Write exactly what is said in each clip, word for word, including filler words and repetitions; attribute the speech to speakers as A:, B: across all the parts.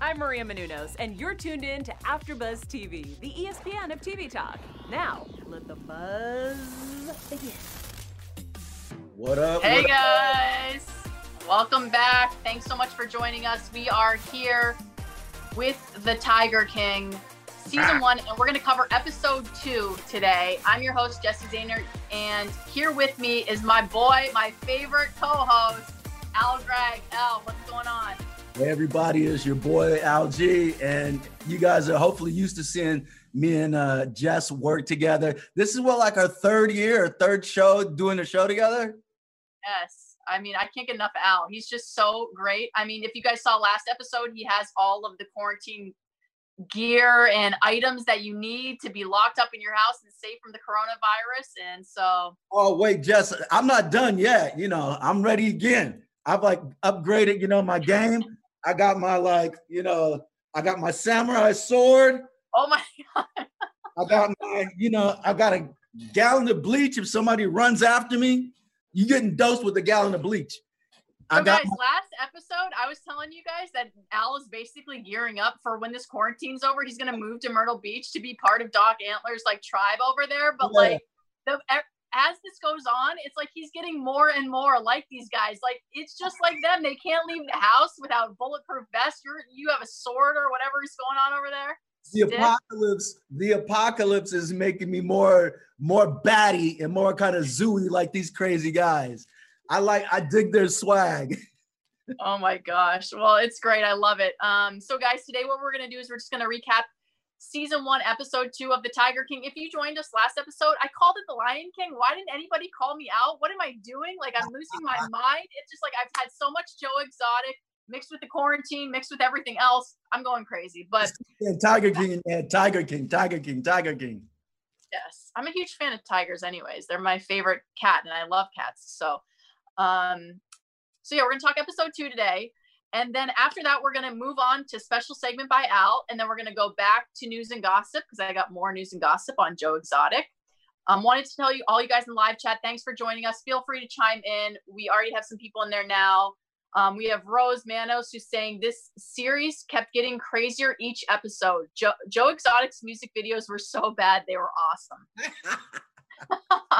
A: I'm Maria Menounos, and you're tuned in to AfterBuzz T V, the E S P N of T V talk. Now, let the buzz begin.
B: What up?
C: Hey
B: what
C: guys, up? Welcome back. Thanks so much for joining us. We are here with the Tiger King, season ah. one, and we're going to cover episode two today. I'm your host, Jesse Zahner, and here with me is my boy, my favorite co-host, Al Gregg. Al, what's going on?
B: Hey everybody, it's your boy Al G, and you guys are hopefully used to seeing me and uh, Jess work together. This is what, like our third year, third show doing a show together?
C: Yes. I mean, I can't get enough of Al. He's just so great. I mean, if you guys saw last episode, he has all of the quarantine gear and items that you need to be locked up in your house and safe from the coronavirus. And so.
B: Oh, wait, Jess, I'm not done yet. You know, I'm ready again. I've like upgraded, you know, my game. I got my, like, you know, I got my samurai sword.
C: Oh my God.
B: I got my, you know, I got a gallon of bleach. If somebody runs after me, you're getting dosed with a gallon of bleach.
C: So guys, my- last episode, I was telling you guys that Al is basically gearing up for when this quarantine's over. He's going to move to Myrtle Beach to be part of Doc Antler's like tribe over there. But yeah. like the as this goes on, it's like he's getting more and more like these guys. Like it's just like them. They can't leave the house without bulletproof vest. You're you have a sword or whatever is going on over there.
B: The Stick. apocalypse, the apocalypse is making me more more batty and more kind of zooey like these crazy guys. I like, I dig their swag.
C: Oh my gosh. Well, it's great. I love it. Um, so guys, today what we're going to do is we're just going to recap season one, episode two of the Tiger King. If you joined us last episode, I called it the Lion King. Why didn't anybody call me out? What am I doing? Like, I'm losing my mind. It's just like, I've had so much Joe Exotic mixed with the quarantine, mixed with everything else. I'm going crazy, but
B: yeah, Tiger King, yeah, Tiger King, Tiger King, Tiger King.
C: Yes. I'm a huge fan of tigers anyways. They're my favorite cat and I love cats. So, Um, so yeah, we're going to talk episode two today. And then after that, we're going to move on to special segment by Al. And then we're going to go back to news and gossip because I got more news and gossip on Joe Exotic. Um, wanted to tell you, all you guys in live chat, thanks for joining us. Feel free to chime in. We already have some people in there now. Um, we have Rose Manos who's saying this series kept getting crazier each episode. Joe, Joe Exotic's music videos were so bad. They were awesome.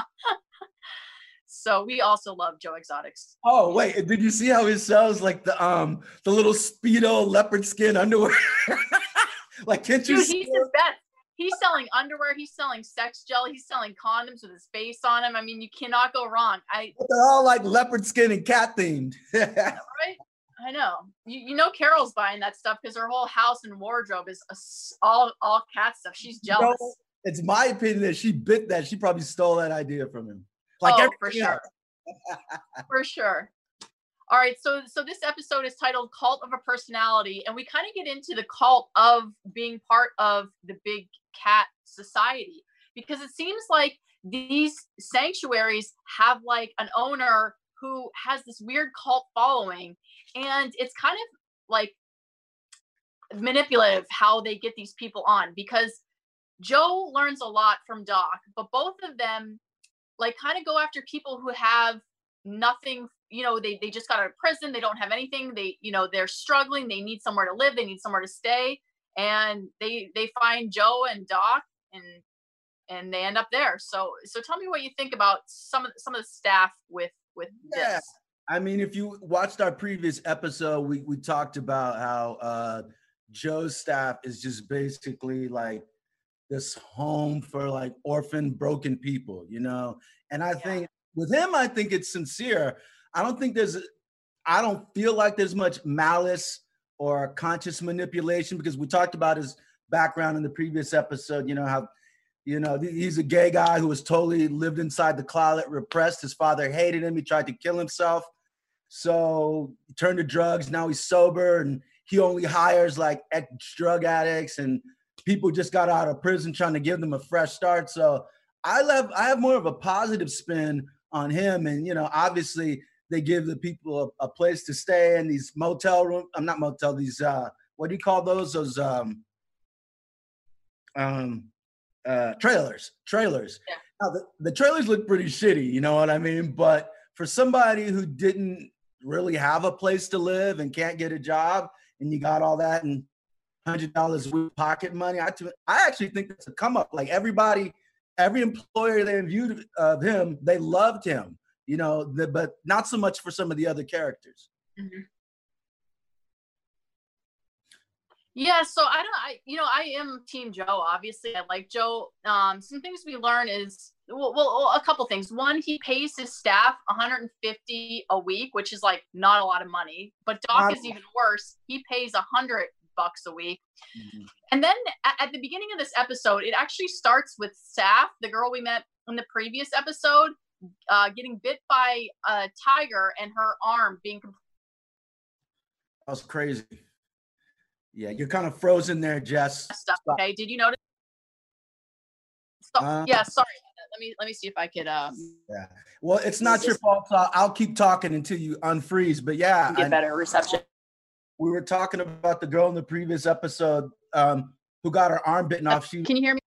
C: So we also love Joe Exotic's.
B: Oh wait, did you see how he sells like the um the little Speedo leopard skin underwear? Like, can't you?
C: Dude, he's the best. He's selling underwear. He's selling sex gel. He's selling condoms with his face on them. I mean, you cannot go wrong. I.
B: But they're all like leopard skin and cat themed.
C: Right? I know. You you know Carol's buying that stuff because her whole house and wardrobe is a, all all cat stuff. She's jealous.
B: You know, it's my opinion that she bit that. She probably stole that idea from him. Like
C: oh, for sure. For sure. All right. So, so this episode is titled Cult of a Personality. And we kind of get into the cult of being part of the big cat society, because it seems like these sanctuaries have like an owner who has this weird cult following. And it's kind of like manipulative how they get these people on, because Joe learns a lot from Doc, but both of them like kind of go after people who have nothing, you know, they, they just got out of prison. They don't have anything. They, you know, they're struggling. They need somewhere to live. They need somewhere to stay. And they, they find Joe and Doc and, and they end up there. So, so tell me what you think about some of the, some of the staff with, with
B: yeah.
C: this.
B: I mean, if you watched our previous episode, we, we talked about how uh, Joe's staff is just basically like this home for like orphan, broken people, you know? And I yeah. think with him, I think it's sincere. I don't think there's, I don't feel like there's much malice or conscious manipulation, because we talked about his background in the previous episode, you know, how, you know, he's a gay guy who was totally lived inside the closet, repressed. His father hated him. He tried to kill himself. So he turned to drugs. Now he's sober and he only hires like ex-drug addicts and people just got out of prison trying to give them a fresh start. So I love, I have more of a positive spin on him. And, you know, obviously they give the people a, a place to stay in these motel rooms. I'm not motel, these, uh, what do you call those? Those um, um, uh, trailers, trailers.
C: Yeah.
B: Now, the, the trailers look pretty shitty, you know what I mean? But for somebody who didn't really have a place to live and can't get a job, and you got all that, and hundred dollars with pocket money. I, I actually think that's a come up. Like everybody, every employer they viewed of him, they loved him, you know, the, but not so much for some of the other characters.
C: Mm-hmm. Yeah, so I don't, I, you know, I am Team Joe. Obviously, I like Joe. Um, some things we learn is, well, well, a couple things. One, he pays his staff one hundred fifty a week, which is like not a lot of money. But Doc
B: Wow.
C: is even worse. He pays a hundred bucks a week.
B: Mm-hmm.
C: And then at, at the beginning of this episode, it actually starts with Saf, the girl we met in the previous episode, uh, getting bit by a tiger and her arm being.
B: That was crazy. Yeah, you're kind of frozen there, Jess.
C: Stuff. Okay, did you notice? So,
B: uh,
C: yeah, sorry. Let me let me see if I could. Um,
B: yeah. Well, it's not your fault. So I'll keep talking until you unfreeze. But yeah,
C: get
B: I,
C: better reception.
B: We were talking about the girl in the previous episode um, who got her arm bitten off. She.
C: Can you hear me?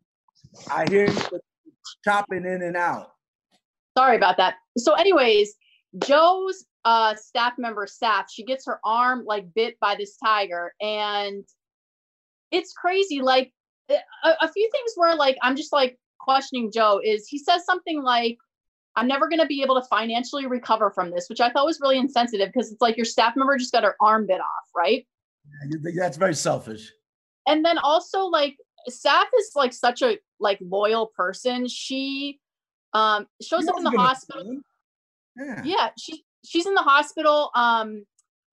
B: I hear you chopping in and out.
C: Sorry about that. So, anyways, Joe's uh staff member Saf, she gets her arm like bit by this tiger, and it's crazy. Like a, a few things where like I'm just like questioning Joe is he says something like, I'm never going to be able to financially recover from this, which I thought was really insensitive because it's like your staff member just got her arm bit off, right?
B: Yeah, that's very selfish.
C: And then also like Saf is like such a like loyal person. She um shows up in the hospital. Yeah. yeah, she she's in the hospital. Um,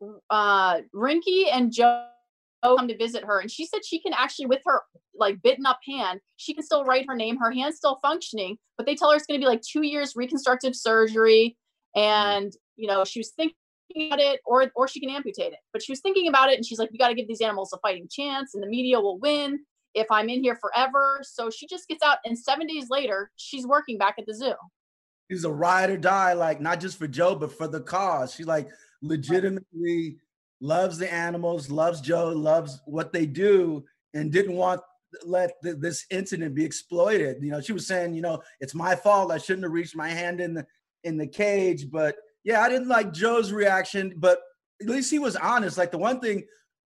C: uh, Rinky and Joe come to visit her, and she said she can actually, with her like bitten up hand, she can still write her name. Her hand's still functioning, but they tell her it's going to be like two years reconstructive surgery, and you know she was thinking about it, or or she can amputate it. But she was thinking about it, and she's like, "We got to give these animals a fighting chance, and the media will win if I'm in here forever." So she just gets out, and seven days later, she's working back at the zoo.
B: She's a ride or die, like not just for Joe, but for the cause. She like legitimately loves the animals, loves Joe, loves what they do, and didn't want to let th- this incident be exploited. You know, she was saying, you know, it's my fault. I shouldn't have reached my hand in the in the cage. But yeah, I didn't like Joe's reaction, but at least he was honest. Like the one thing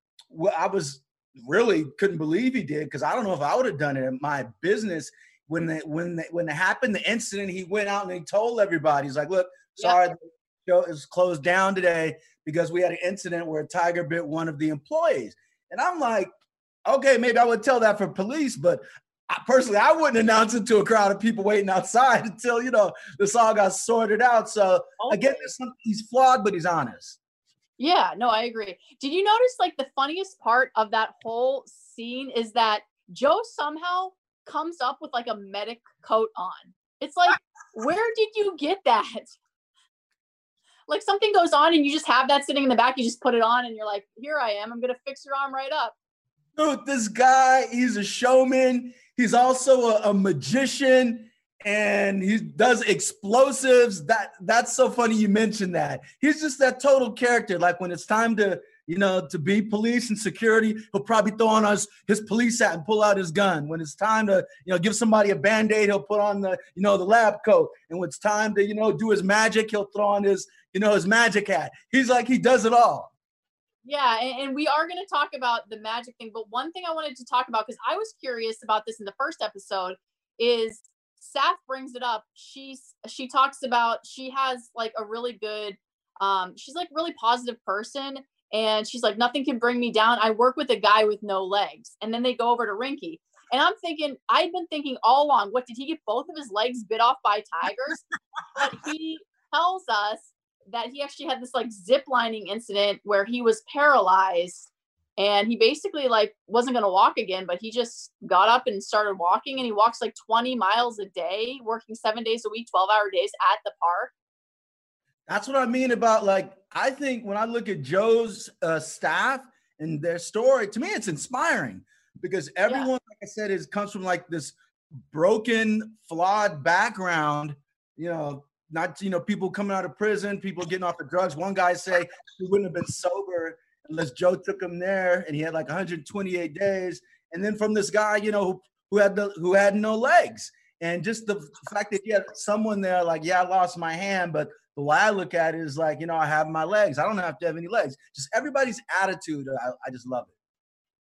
B: I was really couldn't believe he did, because I don't know if I would have done it in my business. When the, when the, when it happened, the incident, he went out and he told everybody, he's like, look, sorry, yeah. the show is closed down today because we had an incident where a tiger bit one of the employees. And I'm like, okay, maybe I would tell that for police, but I, personally, I wouldn't announce it to a crowd of people waiting outside until, you know, this all got sorted out. So okay. Again, he's flawed, but he's honest.
C: Yeah, no, I agree. Did you notice like the funniest part of that whole scene is that Joe somehow comes up with like a medic coat on. It's like, where did you get that? Like something goes on and you just have that sitting in the back, you just put it on and you're like, here I am, I'm gonna fix your arm right up.
B: Dude, this guy, he's a showman. He's also a, a magician, and he does explosives. That that's so funny you mentioned that. He's just that total character. Like when it's time to, you know, to be police and security, he'll probably throw on us his police hat and pull out his gun. When it's time to, you know, give somebody a Band-Aid, he'll put on the, you know, the lab coat. And when it's time to, you know, do his magic, he'll throw on his, you know, his magic hat. He's like, he does it all.
C: Yeah, and, and we are going to talk about the magic thing. But one thing I wanted to talk about, because I was curious about this in the first episode, is Saf brings it up. She's, she talks about, she has like a really good, um, she's like really positive person. And she's like, nothing can bring me down. I work with a guy with no legs. And then they go over to Rinky. And I'm thinking, I've been thinking all along, what, did he get both of his legs bit off by tigers? But he tells us that he actually had this like zip lining incident where he was paralyzed. And he basically like wasn't going to walk again, but he just got up and started walking. And he walks like twenty miles a day, working seven days a week, twelve hour days at the park.
B: That's what I mean about, like, I think when I look at Joe's uh, staff and their story, to me, it's inspiring because everyone, yeah. like I said, is comes from like this broken, flawed background, you know, not, you know, people coming out of prison, people getting off the drugs. One guy say he wouldn't have been sober unless Joe took him there, and he had like one hundred twenty-eight days. And then from this guy, you know, who, who had the, who had no legs. And just the fact that you had someone there like, yeah, I lost my hand, but the way I look at it is like, you know, I have my legs. I don't have to have any legs. Just everybody's attitude. I, I just love it.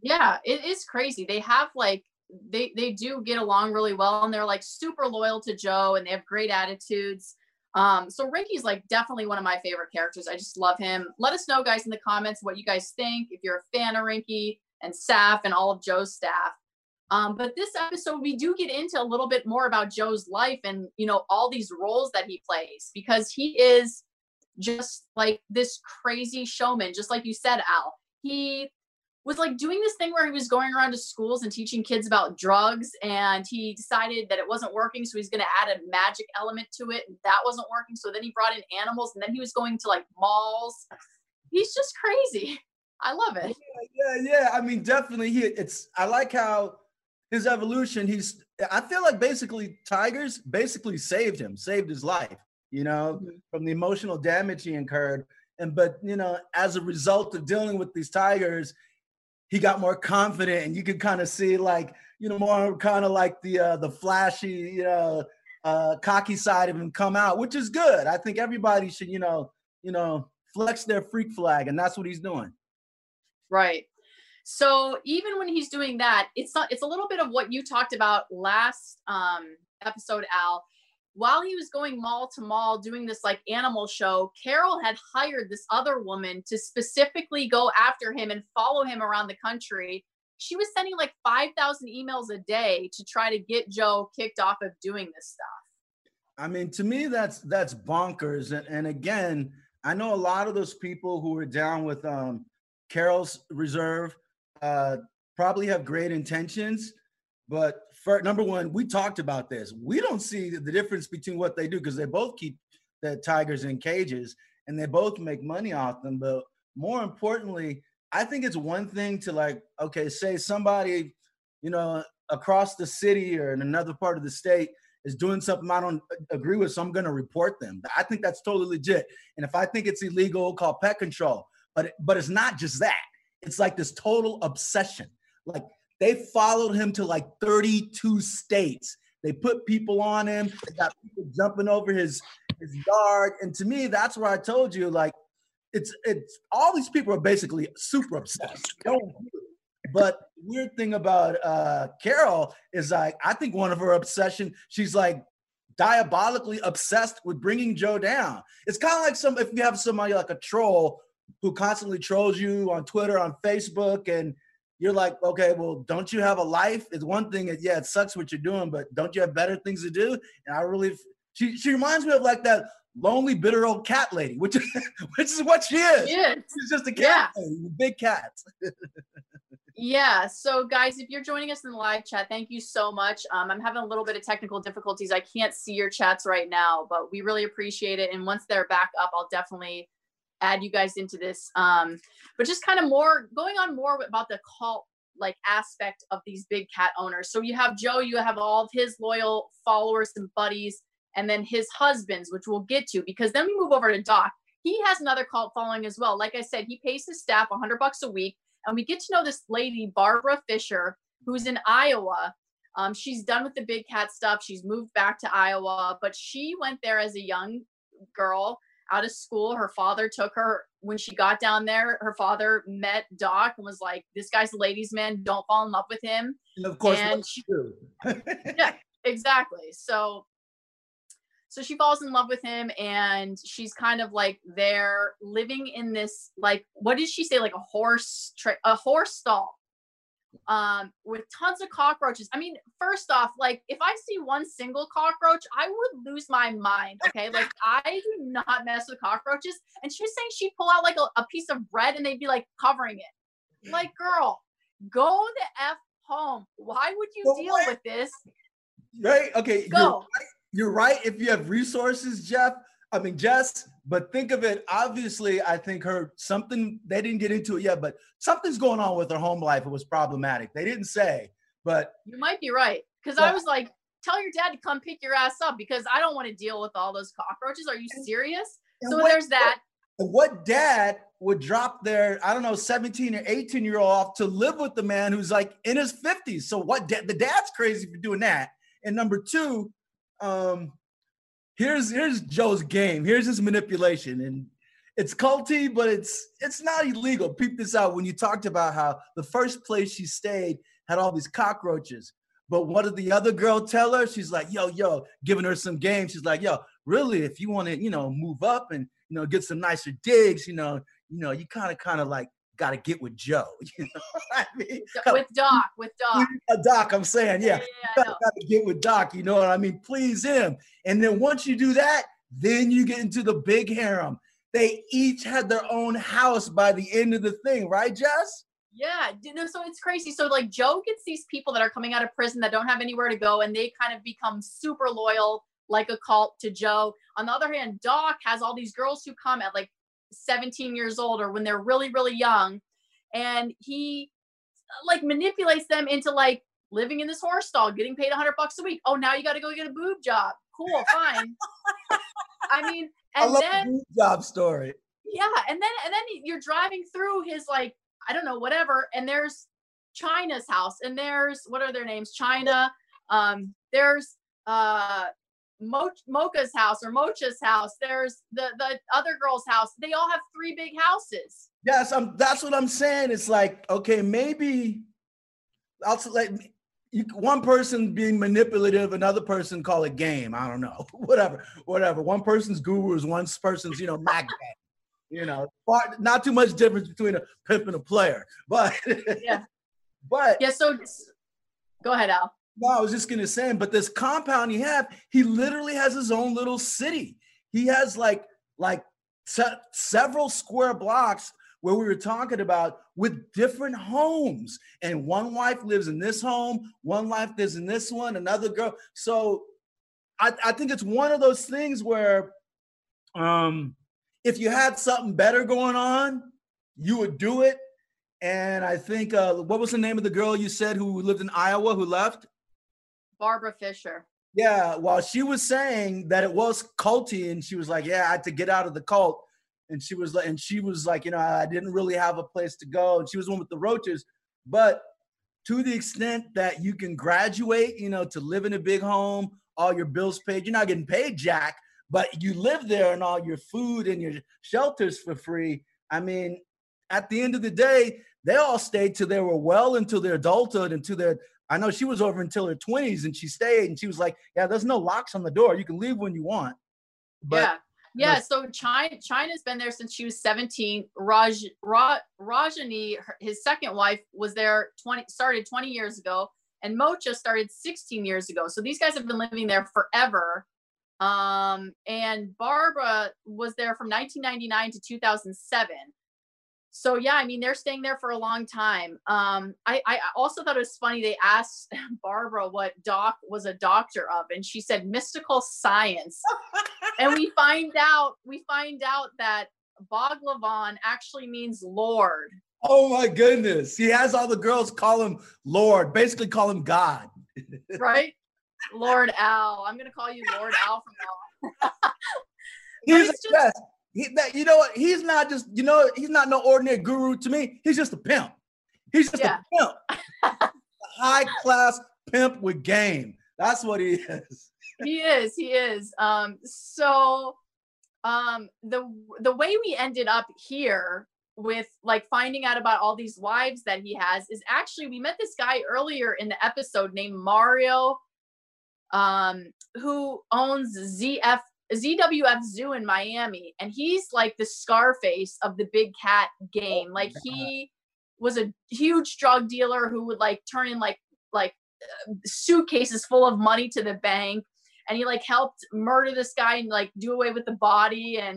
C: Yeah, it is crazy. They have like they they do get along really well, and they're like super loyal to Joe, and they have great attitudes. Um, so Rinky's like definitely one of my favorite characters. I just love him. Let us know, guys, in the comments what you guys think, if you're a fan of Rinky and Saf and all of Joe's staff. Um, but this episode, we do get into a little bit more about Joe's life and, you know, all these roles that he plays, because he is just like this crazy showman, just like you said, Al. He was like doing this thing where he was going around to schools and teaching kids about drugs, and he decided that it wasn't working, so he's going to add a magic element to it, and that wasn't working, so then he brought in animals, and then he was going to like malls. He's just crazy. I love it.
B: Yeah, yeah, yeah. I mean, definitely. He, it's. I like how his evolution. He's. I feel like basically Tigers basically saved him, saved his life. You know, mm-hmm. from the emotional damage he incurred, and but you know, as a result of dealing with these Tigers, he got more confident, and you could kind of see like, you know, more kind of like the uh, the flashy, you know, uh, cocky side of him come out, which is good. I think everybody should, you know, you know, flex their freak flag, and that's what he's doing.
C: Right. So even when he's doing that, it's not, it's a little bit of what you talked about last um, episode, Al. While he was going mall to mall doing this like animal show, Carol had hired this other woman to specifically go after him and follow him around the country. She was sending like five thousand emails a day to try to get Joe kicked off of doing this stuff.
B: I mean, to me, that's that's bonkers. And, and again, I know a lot of those people who were down with um, Carol's reserve uh, probably have great intentions. But for number one, we talked about this. We don't see the difference between what they do, because they both keep the Tigers in cages and they both make money off them. But more importantly, I think it's one thing to like, okay, say somebody, you know, across the city or in another part of the state is doing something I don't agree with, so I'm going to report them. I think that's totally legit. And if I think it's illegal, call pet control. But but it's not just that. It's like this total obsession. Like, they followed him to like thirty-two states. They put people on him. They got people jumping over his, his yard. And to me, that's where I told you, like, it's it's all these people are basically super obsessed. But weird thing about uh, Carol is like, I think one of her obsession, she's like diabolically obsessed with bringing Joe down. It's kind of like some, if you have somebody like a troll who constantly trolls you on Twitter, on Facebook, and you're like, okay, well, don't you have a life? It's one thing that, yeah, it sucks what you're doing, but don't you have better things to do? And I really, she she reminds me of like that lonely, bitter old cat lady, which is which is what she is. She is. She's just a cat
C: yeah.
B: lady with big cats.
C: Yeah. So guys, if you're joining us in the live chat, thank you so much. Um, I'm having a little bit of technical difficulties. I can't see your chats right now, but we really appreciate it. And once they're back up, I'll definitely add you guys into this. Um, but just kind of more going on more about the cult like aspect of these big cat owners. So you have Joe, you have all of his loyal followers and buddies, and then his husbands, which we'll get to, because then we move over to Doc. He has another cult following as well. Like I said, he pays his staff a hundred bucks a week. And we get to know this lady, Barbara Fisher, who's in Iowa. Um, she's done with the big cat stuff. She's moved back to Iowa, but she went there as a young girl out of school. Her father took her when she got down there. Her father met Doc and was like, this guy's a ladies' man. Don't fall in love with him.
B: And of course,
C: and she, yeah, exactly. So, so she falls in love with him, and she's kind of like there living in this, like, what did she say? Like a horse, tra- a horse stall. Um, with tons of cockroaches. I mean, first off, like if I see one single cockroach, I would lose my mind. Okay. Like I do not mess with cockroaches. And she was saying she'd pull out like a, a piece of bread and they'd be like covering it. Like, girl, go the F home. Why would you well, deal what? with this?
B: Right. Okay.
C: Go.
B: You're right. You're right. If you have resources, Jeff, I mean, Jess, but think of it, obviously, I think her, something, they didn't get into it yet, but something's going on with her home life. It was problematic. They didn't say, but.
C: You might be right. Because yeah. I was like, tell your dad to come pick your ass up because I don't want to deal with all those cockroaches. Are you serious?
B: And
C: so
B: what,
C: there's that.
B: What, what dad would drop their, I don't know, seventeen or eighteen year old off to live with the man who's like in his fifties? So what, da- the dad's crazy for doing that. And number two, um, Here's here's Joe's game. Here's his manipulation. And it's culty, but it's it's not illegal. Peep this out. When you talked about how the first place she stayed had all these cockroaches, but what did the other girl tell her? She's like, yo, yo, giving her some game. She's like, yo, really, if you want to, you know, move up and, you know, get some nicer digs, you know, you know, you kind of, kind of like got to get with Joe. You know what I mean?
C: With Doc, with Doc.
B: A Doc, I'm saying, yeah.
C: Yeah, yeah, yeah,
B: you got to get with Doc, you know what I mean? Please him. And then once you do that, then you get into the big harem. They each had their own house by the end of the thing, right, Jess?
C: Yeah, you know, so it's crazy. So like Joe gets these people that are coming out of prison that don't have anywhere to go, and they kind of become super loyal, like a cult to Joe. On the other hand, Doc has all these girls who come at like seventeen years old or when they're really, really young, and he like manipulates them into like living in this horse stall, getting paid a hundred bucks a week. Oh, now you got to go get a boob job. Cool, fine. I mean, and
B: I love
C: then
B: the boob job story.
C: yeah, and then and then you're driving through his like I don't know whatever, and there's China's house, and there's what are their names? China. Um, there's uh Mo- Mocha's house or Mocha's house. There's the the other girl's house. They all have three big houses.
B: Yes, I'm, that's what I'm saying. It's like, okay, maybe I'll like you, one person being manipulative, another person call it game. I don't know, whatever, whatever. One person's gurus, one person's, you know, mag gang. You know, far, not too much difference between a pimp and a player, but
C: Yeah.
B: but
C: Yeah. So go ahead, Al.
B: no, I was just gonna say, but this compound he have, he literally has his own little city. He has like like se- several square blocks where we were talking about with different homes, and one wife lives in this home, one wife lives in this one, another girl. So I, I think it's one of those things where um, if you had something better going on, you would do it. And I think uh, what was the name of the girl you said who lived in Iowa who left?
C: Barbara Fisher.
B: Yeah, well, she was saying that it was culty, and she was like, "Yeah, I had to get out of the cult." And she was like, and she was like, you know, I didn't really have a place to go. And she was one with the roaches, but to the extent that you can graduate, you know, to live in a big home, all your bills paid. You're not getting paid, Jack, but you live there and all your food and your shelters for free. I mean, at the end of the day, they all stayed till they were well into their adulthood, into their. I know she was over until her twenties, and she stayed, and she was like, "Yeah, there's no locks on the door. You can leave when you want." But,
C: yeah. Yeah, so China China's been there since she was seventeen. Raj, Raj Rajani, her, his second wife, was there twenty started twenty years ago, and Mocha started sixteen years ago. So these guys have been living there forever. Um, and Barbara was there from nineteen ninety-nine to two thousand seven. So yeah, I mean they're staying there for a long time. Um, I, I also thought it was funny. They asked Barbara what Doc was a doctor of, and she said mystical science. And we find out we find out that Bhagwan actually means Lord.
B: Oh my goodness. He has all the girls call him Lord, basically call him God.
C: Right? Lord Al. I'm gonna call you Lord Al from now on.
B: He's the
C: just,
B: best. He, that, you know what? He's not just, you know, he's not no ordinary guru to me. He's just a pimp. He's just yeah. a pimp. A high class pimp with game. That's what he is.
C: He is, he is. Um, so um, the the way we ended up here with like finding out about all these wives that he has is actually we met this guy earlier in the episode named Mario, um, who owns Z F Z W F Zoo in Miami, and he's like the Scarface of the big cat game. Like he was a huge drug dealer who would like turn in like like suitcases full of money to the bank. And he like helped murder this guy and like do away with the body. And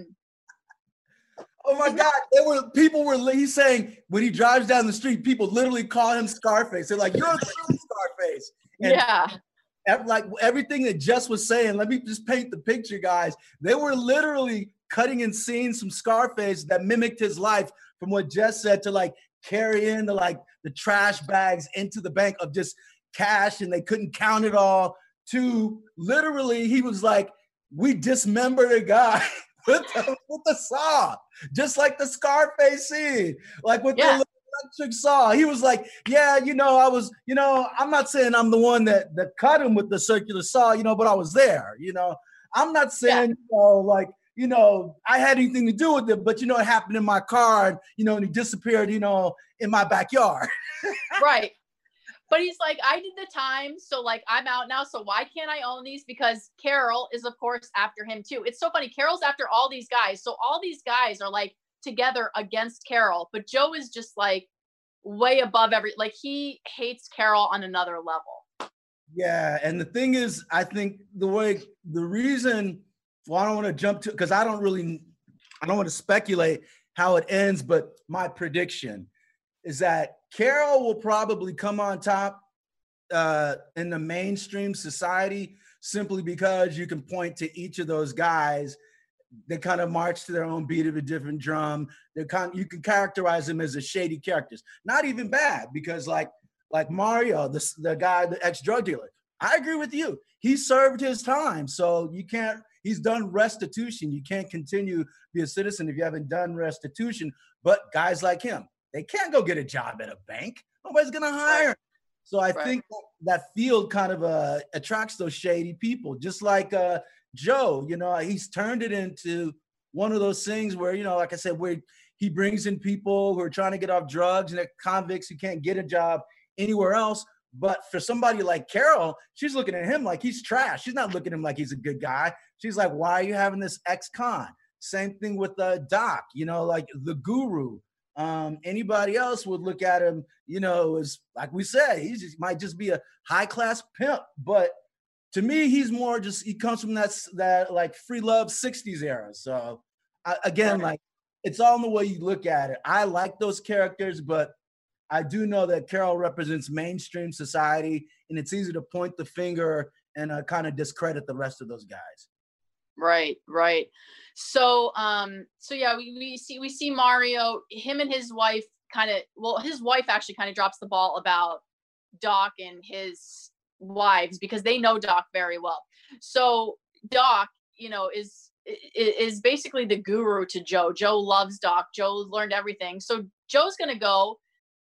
B: oh my God, there were people were he's saying when he drives down the street, people literally call him Scarface. They're like, "You're the Scarface." And
C: yeah,
B: like everything that Jess was saying. Let me just paint the picture, guys. They were literally cutting and seeing some Scarface that mimicked his life, from what Jess said, to like carry in the like the trash bags into the bank of just cash, and they couldn't count it all. To literally, he was like, we dismembered a guy with the, with the saw, just like the Scarface scene, like with yeah. the electric saw. He was like, yeah, you know, I was, you know, I'm not saying I'm the one that that cut him with the circular saw, you know, but I was there, you know. I'm not saying, yeah. you know, like, you know, I had anything to do with it, but, you know, it happened in my car, and, you know, and he disappeared, you know, in my backyard.
C: Right. But he's like, I did the time, so like I'm out now, so why can't I own these? Because Carol is, of course, after him too. It's so funny. Carol's after all these guys. So all these guys are like together against Carol, but Joe is just like way above every, like he hates Carol on another level.
B: Yeah, and the thing is, I think the way, the reason, well, I don't want to jump to, because I don't really, I don't want to speculate how it ends, but my prediction is that Carol will probably come on top uh, in the mainstream society simply because you can point to each of those guys. They kind of march to their own beat of a different drum. They're kind, you can characterize them as a shady characters. Not even bad, because like like Mario, the, the guy, the ex-drug dealer, I agree with you. He served his time, so you can't, he's done restitution. You can't continue to be a citizen if you haven't done restitution. But guys like him, they can't go get a job at a bank. Nobody's going to hire. So I right. think that field kind of uh, attracts those shady people, just like uh, Joe. You know, he's turned it into one of those things where, you know, like I said, where he brings in people who are trying to get off drugs and they're convicts who can't get a job anywhere else. But for somebody like Carol, she's looking at him like he's trash. She's not looking at him like he's a good guy. She's like, why are you having this ex-con? Same thing with uh, Doc, you know, like the guru. Um, anybody else would look at him, you know, as like we say, he just might just be a high-class pimp. But to me, he's more just, he comes from that, that like free love sixties era. So I, again, like it's all in the way you look at it. I like those characters, but I do know that Carol represents mainstream society, and it's easy to point the finger and uh, kind of discredit the rest of those guys.
C: Right, right. So, um, so yeah, we, we see, we see Mario, him and his wife kind of, well, his wife actually kind of drops the ball about Doc and his wives because they know Doc very well. So Doc, you know, is, is basically the guru to Joe. Joe loves Doc. Joe learned everything. So Joe's going to go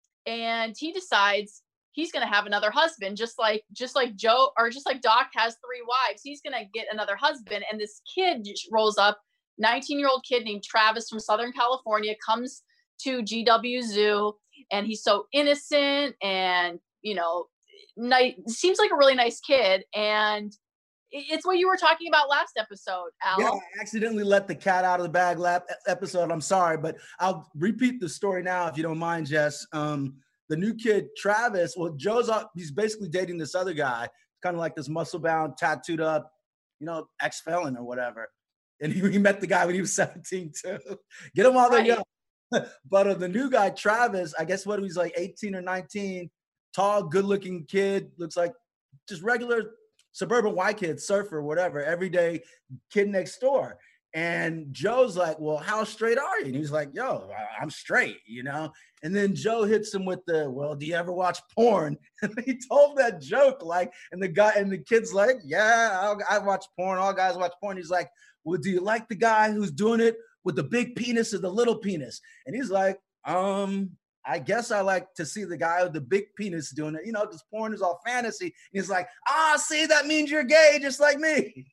C: and he decides he's going to have another husband, just like, just like Joe, or just like Doc has three wives. He's going to get another husband. And this kid rolls up, nineteen year old kid named Travis from Southern California, comes to G W Zoo, and he's so innocent and, you know, nice, seems like a really nice kid. And it's what you were talking about last episode, Al.
B: Yeah, I accidentally let the cat out of the bag last episode. I'm sorry, but I'll repeat the story now if you don't mind, Jess. Um, the new kid, Travis, well, Joe's up, he's basically dating this other guy, kind of like this muscle-bound, tattooed up, you know, ex-felon or whatever. And he, he met the guy when he was seventeen too. Get him while they're young. But uh, the new guy, Travis, I guess what he was like eighteen or nineteen, tall, good-looking kid, looks like just regular suburban white kid, surfer, whatever, everyday kid next door. And Joe's like, well, how straight are you? And he's like, yo, I'm straight, you know? And then Joe hits him with the, well, do you ever watch porn? And he told that joke, like, and the guy, and the kid's like, yeah, I'll, I watch porn. All guys watch porn. He's like, well, do you like the guy who's doing it with the big penis or the little penis? And he's like, um, I guess I like to see the guy with the big penis doing it, you know, because porn is all fantasy. And he's like, ah, see, that means you're gay, just like me.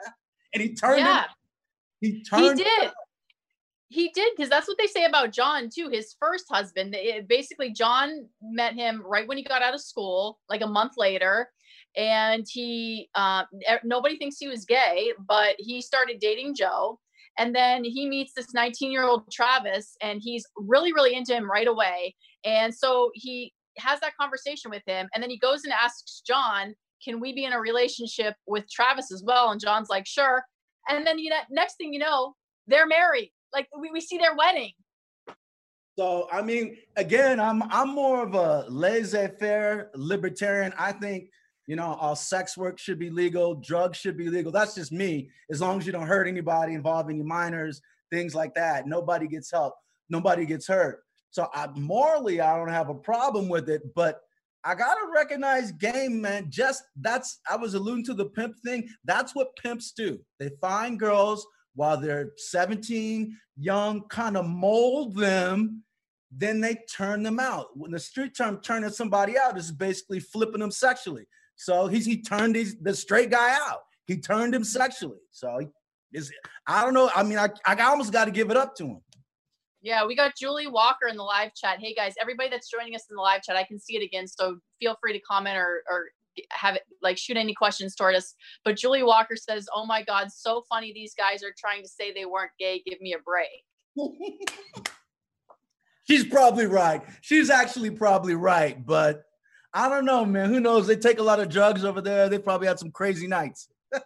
B: And he turned
C: yeah.
B: it. He turned.
C: He did. He did, because that's what they say about John too. His first husband. It, basically, John met him right when he got out of school, like a month later, and he uh, nobody thinks he was gay, but he started dating Joe, and then he meets this nineteen-year-old Travis, and he's really, really into him right away. And so he has that conversation with him, and then he goes and asks John, "Can we be in a relationship with Travis as well?" And John's like, "Sure." And then, you know, next thing you know, they're married. Like we, we see their wedding.
B: So, I mean, again, I'm I'm more of a laissez-faire libertarian. I think, you know, all sex work should be legal. Drugs should be legal. That's just me. As long as you don't hurt anybody, involve any minors, things like that. Nobody gets help. Nobody gets hurt. So I, morally, I don't have a problem with it, but I gotta recognize game, man. Just that's, I was alluding to the pimp thing. That's what pimps do. They find girls while they're seventeen, young, kind of mold them, then they turn them out. When the street term turning somebody out is basically flipping them sexually. So he's, he turned his, the straight guy out. He turned him sexually. So Is I don't know. I mean, I, I almost got to give it up to him.
C: Yeah, we got Julie Walker in the live chat. Hey guys, everybody that's joining us in the live chat, I can see it again. So feel free to comment or, or have it like shoot any questions toward us. But Julie Walker says, oh my God, so funny. These guys are trying to say they weren't gay. Give me a break.
B: She's probably right. She's actually probably right. But I don't know, man. Who knows? They take a lot of drugs over there. They probably had some crazy nights.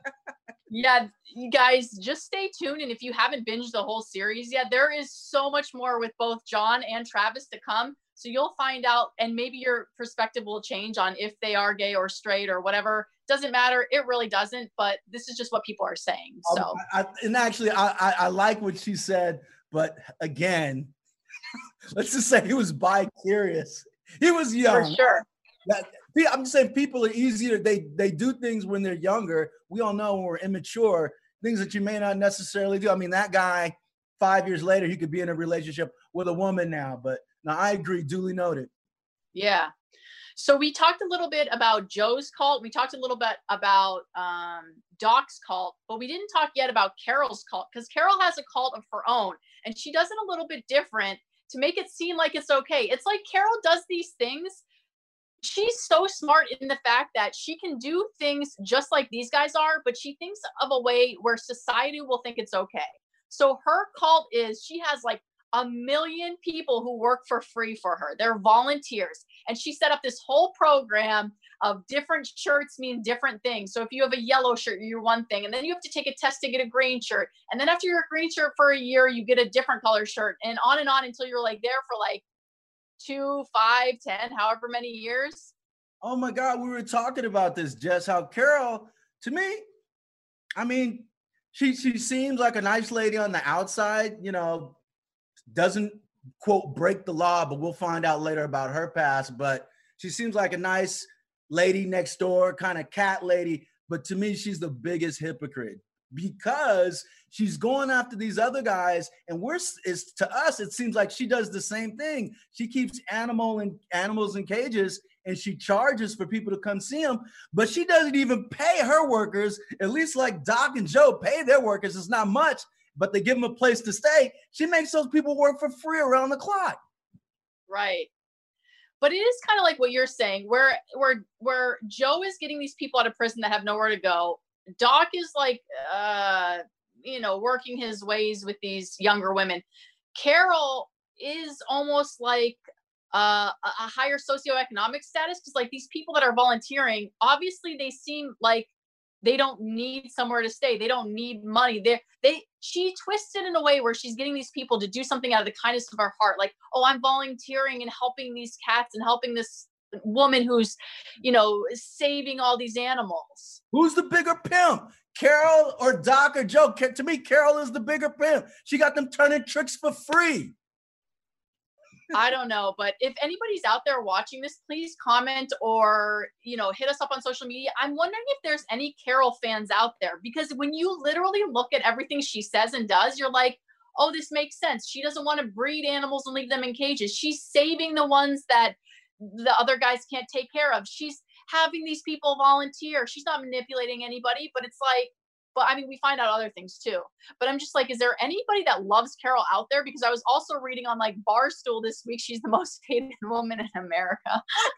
C: Yeah, you guys just stay tuned. And if you haven't binged the whole series yet, there is so much more with both John and Travis to come. So you'll find out, and maybe your perspective will change on if they are gay or straight or whatever. Doesn't matter. It really doesn't. But this is just what people are saying. So,
B: I, I, and actually, I, I, I like what she said. But again, let's just say he was bi-curious. He was young.
C: For sure.
B: That, I'm just saying people are easier. They they do things when they're younger. We all know when we're immature, things that you may not necessarily do. I mean, that guy, five years later, he could be in a relationship with a woman now. But no, I agree. Duly noted.
C: Yeah. So we talked a little bit about Joe's cult. We talked a little bit about um, Doc's cult, but we didn't talk yet about Carol's cult, because Carol has a cult of her own, and she does it a little bit different to make it seem like it's okay. It's like Carol does these things. She's so smart in the fact that she can do things just like these guys are, but she thinks of a way where society will think it's okay. So her cult is, she has like a million people who work for free for her. They're volunteers. And she set up this whole program of different shirts mean different things. So if you have a yellow shirt, you're one thing. And then you have to take a test to get a green shirt. And then after you're a green shirt for a year, you get a different color shirt, and on and on until you're like there for like two, five, ten, however many years.
B: Oh my God, we were talking about this, Jess, how Carol, to me, I mean, she she seems like a nice lady on the outside, you know, doesn't, quote, break the law, but we'll find out later about her past. But she seems like a nice lady next door, kind of cat lady. But to me, she's the biggest hypocrite, because she's going after these other guys, and we're is to us, it seems like she does the same thing. She keeps animal and animals in cages, and she charges for people to come see them, but she doesn't even pay her workers, at least like Doc and Joe pay their workers. It's not much, but they give them a place to stay. She makes those people work for free around the clock.
C: Right. But it is kind of like what you're saying, where, where, where Joe is getting these people out of prison that have nowhere to go. Doc is like, uh, you know, working his ways with these younger women. Carol is almost like uh, a higher socioeconomic status, because like these people that are volunteering, obviously they seem like they don't need somewhere to stay. They don't need money. They they she twists it in a way where she's getting these people to do something out of the kindness of her heart. Like, oh, I'm volunteering and helping these cats and helping this woman who's, you know, saving all these animals.
B: Who's the bigger pimp? Carol or Doc or Joe? To me, Carol is the bigger pimp. She got them turning tricks for free.
C: I don't know, but if anybody's out there watching this, please comment or, you know, hit us up on social media. I'm wondering if there's any Carol fans out there, because when you literally look at everything she says and does, you're like, oh, this makes sense. She doesn't want to breed animals and leave them in cages. She's saving the ones that the other guys can't take care of. She's having these people volunteer. She's not manipulating anybody, but it's like, but I mean, we find out other things too. But I'm just like, is there anybody that loves Carol out there? Because I was also reading on like Barstool this week, she's the most hated woman in America.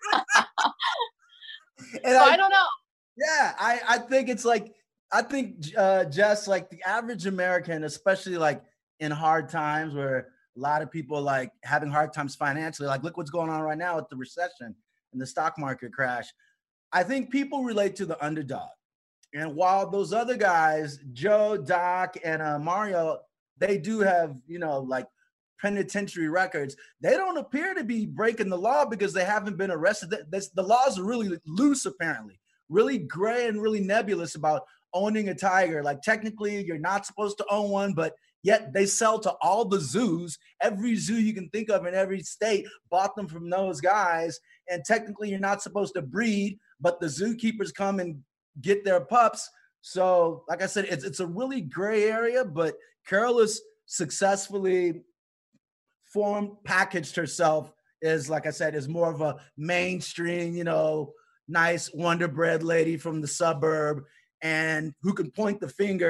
B: And
C: so
B: I,
C: I don't know.
B: Yeah, I, I think it's like, I think uh, Jess, like the average American, especially like in hard times where a lot of people like having hard times financially, like look what's going on right now with the recession and the stock market crash. I think people relate to the underdog. And while those other guys, Joe, Doc, and uh, Mario, they do have, you know, like penitentiary records, they don't appear to be breaking the law because they haven't been arrested. The, the laws are really loose, apparently, really gray and really nebulous about owning a tiger. Like technically you're not supposed to own one, but yet they sell to all the zoos. Every zoo you can think of in every state bought them from those guys. And technically you're not supposed to breed, but the zookeepers come and get their pups. So like I said, it's it's a really gray area, but Carol has successfully formed, packaged herself as, like I said, is more of a mainstream, you know, nice Wonder Bread lady from the suburb, and who can point the finger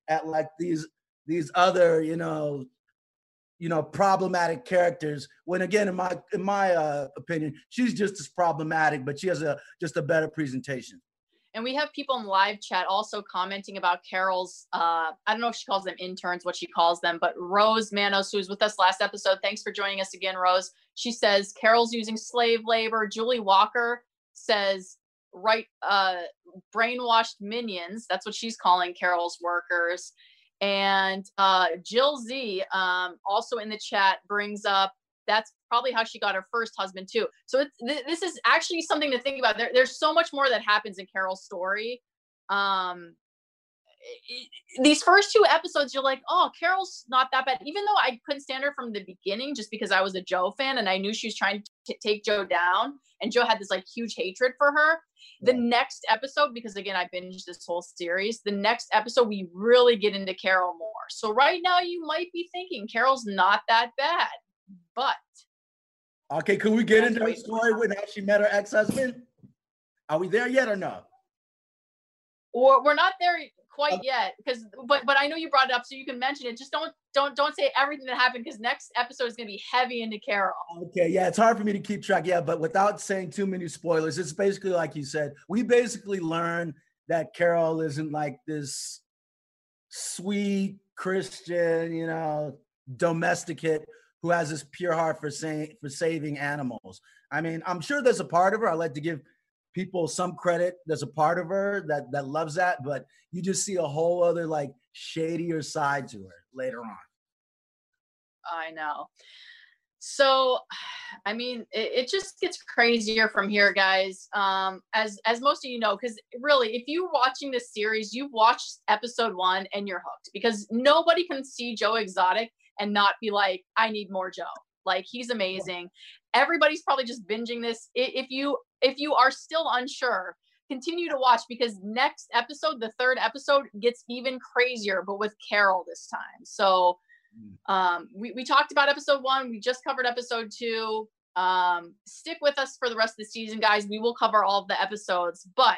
B: at like these these other, you know, you know, problematic characters. When again, in my in my uh, opinion, she's just as problematic, but she has a just a better presentation.
C: And we have people in the live chat also commenting about Carol's, uh, I don't know if she calls them interns, what she calls them, but Rose Manos, who was with us last episode, thanks for joining us again, Rose. She says Carol's using slave labor. Julie Walker says, right, uh, brainwashed minions. That's what she's calling Carol's workers. And uh, Jill Z, um, also in the chat, brings up, that's probably how she got her first husband too. So it's, th- this is actually something to think about. There, there's so much more that happens in Carol's story. Um, it, these first two episodes, you're like, oh, Carol's not that bad. Even though I couldn't stand her from the beginning, just because I was a Joe fan and I knew she was trying to take Joe down, and Joe had this like huge hatred for her. The next episode, because again, I binged this whole series, the next episode, we really get into Carol more. So right now you might be thinking Carol's not that bad. But
B: okay, can we get into her story when how she met her ex-husband? Are we there yet or no?
C: Or we're not there quite okay. yet, because but but I know you brought it up, so you can mention it. Just don't don't don't say everything that happened, because next episode is going to be heavy into Carol.
B: Okay, yeah, it's hard for me to keep track. Yeah, but without saying too many spoilers, it's basically like you said. We basically learn that Carol isn't like this sweet Christian, you know, domesticate who has this pure heart for saying for saving animals. I mean, I'm sure there's a part of her. I like to give people some credit. There's a part of her that that loves that, but you just see a whole other like shadier side to her later on.
C: I know. So, I mean, it, it just gets crazier from here, guys. Um, as as most of you know, because really, if you're watching this series, you've watched episode one and you're hooked, because nobody can see Joe Exotic and not be like, I need more Joe. Like, he's amazing. Everybody's probably just binging this. If you if you are still unsure, continue to watch, because next episode, the third episode, gets even crazier, but with Carol this time. So um, we, we talked about episode one. We just covered episode two. Um, stick with us for the rest of the season, guys. We will cover all of the episodes, but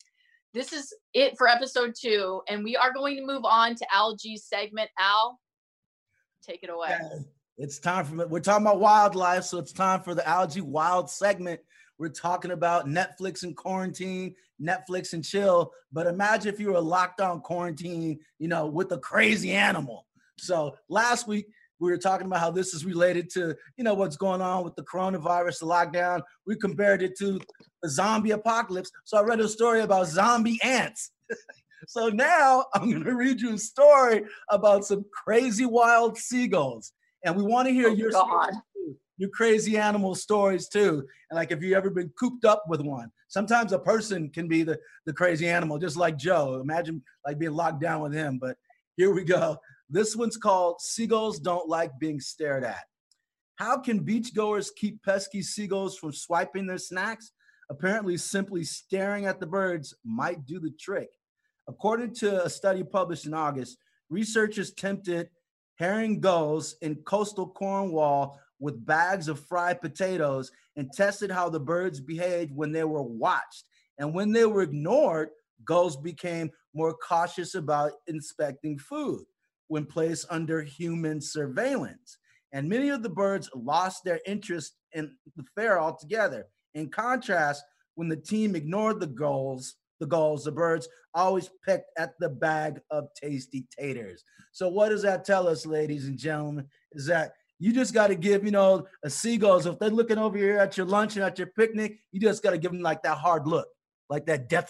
C: this is it for episode two. And we are going to move on to Al G's segment. Al, take it away.
B: Yeah, it's time for, we're talking about wildlife, so it's time for the Al G Wild segment. We're talking about Netflix and quarantine, Netflix and chill. But imagine if you were locked on quarantine, you know, with a crazy animal. So last week we were talking about how this is related to, you know, what's going on with the coronavirus, the lockdown. We compared it to the zombie apocalypse. So I read a story about zombie ants. So now I'm going to read you a story about some crazy wild seagulls. And we want to hear oh, your stories too, your crazy animal stories too. And like, if you ever been cooped up with one, sometimes a person can be the, the crazy animal, just like Joe. Imagine like being locked down with him. But here we go. This one's called Seagulls Don't Like Being Stared At. How can beachgoers keep pesky seagulls from swiping their snacks? Apparently, simply staring at the birds might do the trick. According to a study published in August, researchers tempted herring gulls in coastal Cornwall with bags of fried potatoes and tested how the birds behaved when they were watched. And when they were ignored, gulls became more cautious about inspecting food when placed under human surveillance. And many of the birds lost their interest in the fare altogether. In contrast, when the team ignored the gulls, the gulls, the birds always pecked at the bag of tasty taters. So what does that tell us, ladies and gentlemen, is that you just got to give, you know, a seagulls, if they're looking over here at your lunch and at your picnic, you just got to give them like that hard look, like that death.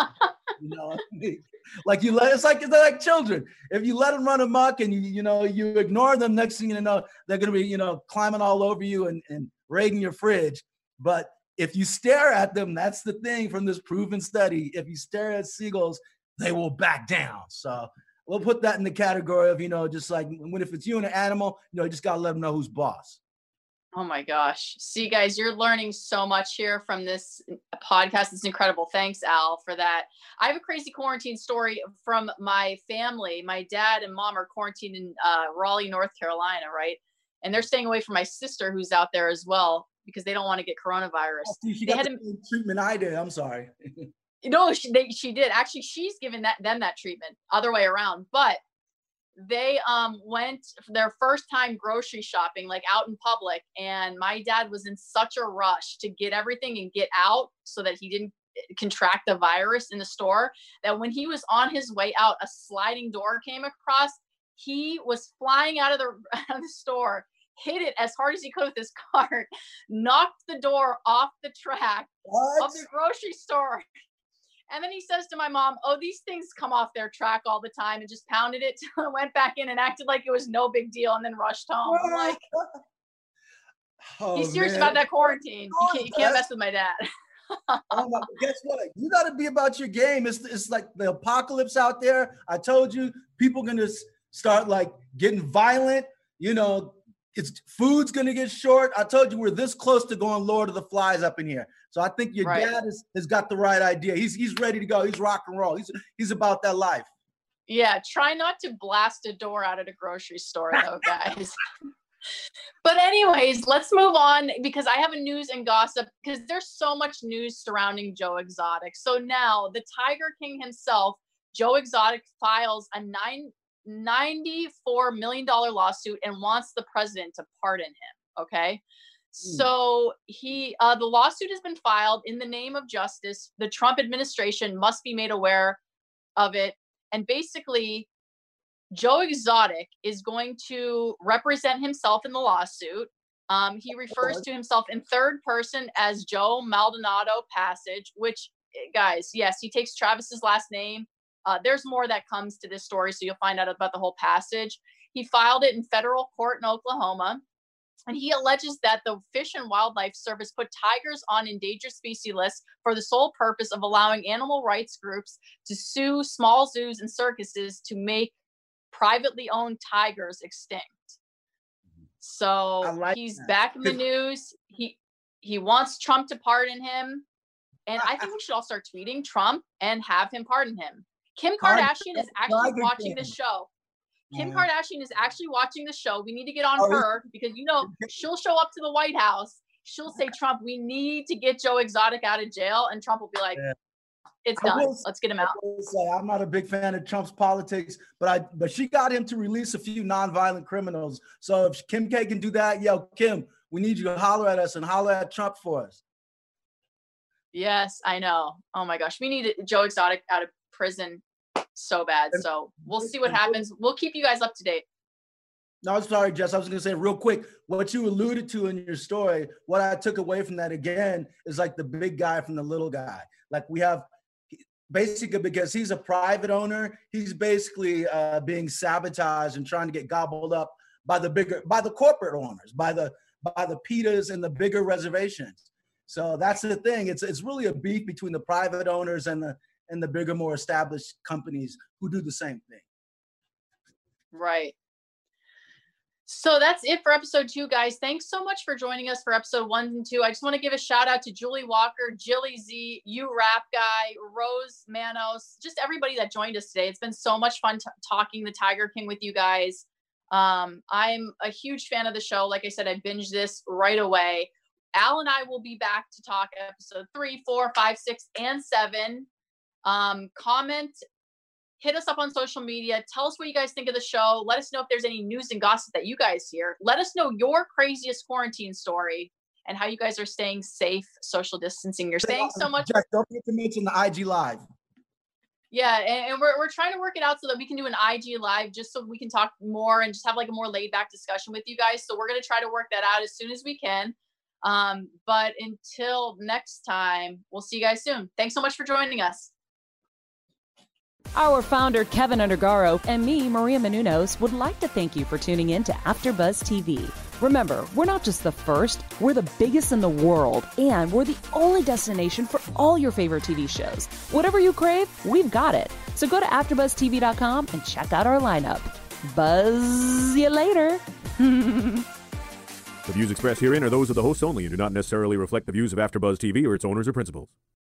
B: You know what I mean? Like you let, it's like, they're like children. If you let them run amok and you, you know, you ignore them, next thing you know, they're going to be, you know, climbing all over you and, and raiding your fridge. But if you stare at them, that's the thing from this proven study. If you stare at seagulls, they will back down. So we'll put that in the category of, you know, just like when, if it's you and an animal, you know, you just got to let them know who's boss.
C: Oh my gosh. See, guys, you're learning so much here from this podcast. It's incredible. Thanks, Al, for that. I have a crazy quarantine story from my family. My dad and mom are quarantined in uh, Raleigh, North Carolina, right? And they're staying away from my sister who's out there as well because they don't want to get coronavirus.
B: Oh, she
C: they
B: got
C: had
B: the treatment I did. I'm sorry.
C: No, she, they, she did. Actually, she's given that them that treatment, other way around. But they um went for their first time grocery shopping, like out in public. And my dad was in such a rush to get everything and get out so that he didn't contract the virus in the store, that when he was on his way out, a sliding door came across. He was flying out of the, out of the store, hit it as hard as he could with his cart, knocked the door off the track
B: What?
C: of the grocery store. And then he says to my mom, oh, these things come off their track all the time, and just pounded it till it went back in and acted like it was no big deal and then rushed home. I'm like,
B: oh,
C: he's serious
B: man.
C: about that quarantine. You can't, you can't mess with my dad.
B: Oh my, guess what? You got to be about your game. It's, it's like the apocalypse out there. I told you, people going to start like getting violent. You know, it's food's going to get short. I told you we're this close to going Lord of the Flies up in here. So I think your
C: Right.
B: dad is, has got the right idea. He's he's ready to go. He's rock and roll. He's he's about that life.
C: Yeah, try not to blast a door out at a grocery store, though, guys. But anyways, let's move on, because I have a news and gossip, because there's so much news surrounding Joe Exotic. So now the Tiger King himself, Joe Exotic, files a nine, ninety-four million dollars lawsuit and wants the president to pardon him. Okay. So he, uh, the lawsuit has been filed in the name of justice. The Trump administration must be made aware of it. And basically, Joe Exotic is going to represent himself in the lawsuit. Um, he refers to himself in third person as Joe Maldonado Passage, which, guys, yes, he takes Travis's last name. Uh, there's more that comes to this story, so you'll find out about the whole passage. He filed it in federal court in Oklahoma. And he alleges that the Fish and Wildlife Service put tigers on endangered species lists for the sole purpose of allowing animal rights groups to sue small zoos and circuses to make privately owned tigers extinct. So like he's that. back in the news. He he wants Trump to pardon him. And I think we should all start tweeting Trump and have him pardon him. Kim Kardashian is actually watching this show. Kim yeah. Kardashian is actually watching the show. We need to get on oh, her, because, you know, she'll show up to the White House. She'll say, Trump, we need to get Joe Exotic out of jail. And Trump will be like, yeah. it's done. Will, Let's get him out.
B: Say, I'm not a big fan of Trump's politics, but I but she got him to release a few nonviolent criminals. So if Kim K can do that, yo, Kim, we need you to holler at us and holler at Trump for us.
C: Yes, I know. Oh, my gosh. We need Joe Exotic out of prison so bad. So we'll see what happens. We'll keep you guys up to date.
B: No, sorry, Jess. I was going to say real quick, what you alluded to in your story, what I took away from that again is like the big guy from the little guy. Like we have basically, because he's a private owner, he's basically uh, being sabotaged and trying to get gobbled up by the bigger, by the corporate owners, by the, by the PETAs and the bigger reservations. So that's the thing. It's, it's really a beef between the private owners and the, and the bigger, more established companies who do the same thing.
C: Right. So that's it for episode two, guys. Thanks so much for joining us for episode one and two. I just want to give a shout out to Julie Walker, Jilly Z, You Rap Guy, Rose Manos, just everybody that joined us today. It's been so much fun t- talking the Tiger King with you guys. Um, I'm a huge fan of the show. Like I said, I binged this right away. Al and I will be back to talk episode three, four, five, six, and seven. Um, comment, hit us up on social media. Tell us what you guys think of the show. Let us know if there's any news and gossip that you guys hear. Let us know your craziest quarantine story and how you guys are staying safe, social distancing. You're staying so much.
B: Jack, don't forget to mention the I G Live.
C: Yeah, and, and we're we're trying to work it out so that we can do an I G Live, just so we can talk more and just have like a more laid back discussion with you guys. So we're gonna try to work that out as soon as we can. Um, but until next time, we'll see you guys soon. Thanks so much for joining us.
A: Our founder, Kevin Undergaro, and me, Maria Menounos, would like to thank you for tuning in to AfterBuzz T V. Remember, we're not just the first, we're the biggest in the world, and we're the only destination for all your favorite T V shows. Whatever you crave, we've got it. So go to after buzz T V dot com and check out our lineup. Buzz you later.
D: The views expressed herein are those of the hosts only and do not necessarily reflect the views of AfterBuzz T V or its owners or principals.